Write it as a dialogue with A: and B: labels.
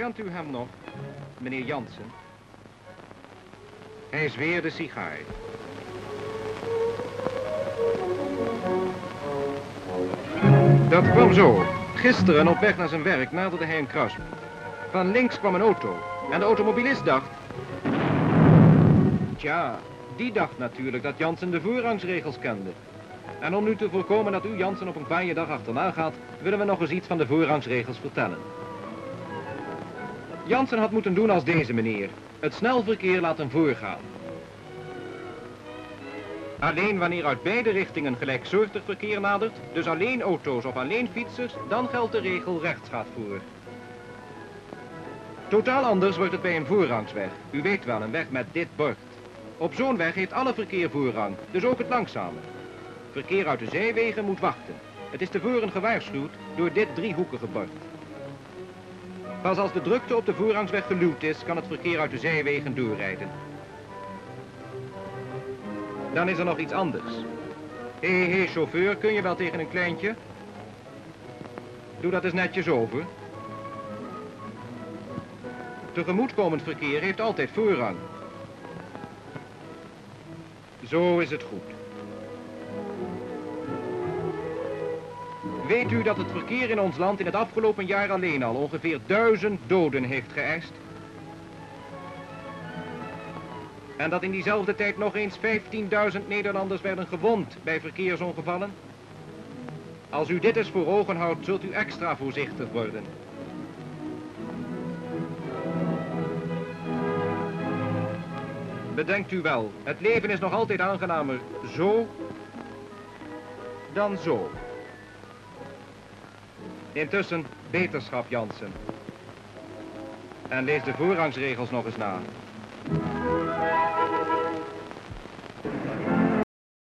A: Herkent u hem nog, meneer Jansen? Hij is weer de sigaar. Dat kwam zo. Gisteren op weg naar zijn werk naderde hij een kruispunt. Van links kwam een auto en de automobilist dacht... Tja, die dacht natuurlijk dat Jansen de voorrangsregels kende. En om nu te voorkomen dat u Jansen op een kwaaie dag achterna gaat, willen we nog eens iets van de voorrangsregels vertellen. Jansen had moeten doen als deze meneer. Het snelverkeer laten voorgaan. Alleen wanneer uit beide richtingen gelijksoortig verkeer nadert, dus alleen auto's of alleen fietsers, dan geldt de regel rechts gaat voor. Totaal anders wordt het bij een voorrangsweg. U weet wel, een weg met dit bord. Op zo'n weg heeft alle verkeer voorrang, dus ook het langzame. Verkeer uit de zijwegen moet wachten. Het is tevoren gewaarschuwd door dit driehoekige bord. Pas als de drukte op de voorrangsweg geluwd is, kan het verkeer uit de zijwegen doorrijden. Dan is er nog iets anders. Hé, chauffeur, kun je wel tegen een kleintje? Doe dat eens netjes over. Tegemoetkomend verkeer heeft altijd voorrang. Zo is het goed. Weet u dat het verkeer in ons land in het afgelopen jaar alleen al ongeveer 1000 doden heeft geëist? En dat in diezelfde tijd nog eens 15.000 Nederlanders werden gewond bij verkeersongevallen? Als u dit eens voor ogen houdt, zult u extra voorzichtig worden. Bedenkt u wel, het leven is nog altijd aangenamer zo dan zo. Intussen, beterschap Jansen. En lees de voorrangsregels nog eens na.